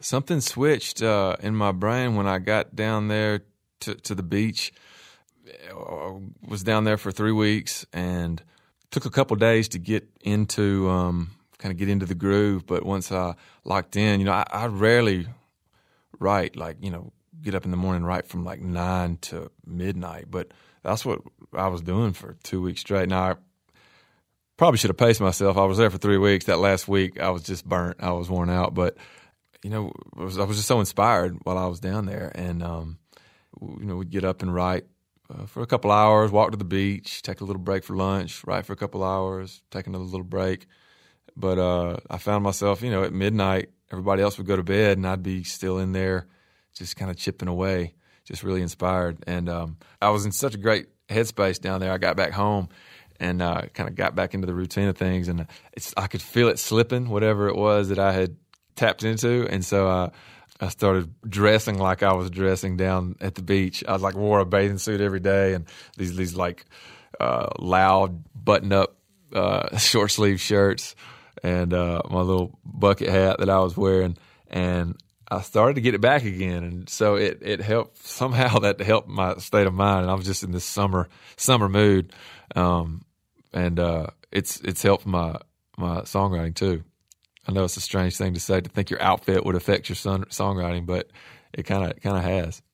something switched in my brain when I got down there to the beach. I was down there for 3 weeks and took a couple days to get into kind of get into the groove. But once I locked in, I rarely write, like, get up in the morning and write from like 9 to midnight. But that's what I was doing for 2 weeks straight. Now, I probably should have paced myself. I was there for 3 weeks. That last week, I was just burnt. I was worn out. But, I was just so inspired while I was down there. And, we'd get up and write for a couple hours, walk to the beach, take a little break for lunch, write for a couple hours, take another little break. But I found myself, at midnight, everybody else would go to bed, and I'd be still in there just kind of chipping away, just really inspired. And I was in such a great headspace down there. I got back home and kind of got back into the routine of things, and I could feel it slipping, whatever it was that I had tapped into. And so I started dressing like I was dressing down at the beach. I wore a bathing suit every day and these loud button-up short sleeve shirts and my little bucket hat that I was wearing. And I started to get it back again. And so it helped somehow. That helped my state of mind. And I was just in this summer mood. And it's helped my songwriting too. I know it's a strange thing to say, to think your outfit would affect your songwriting, but it kind of has.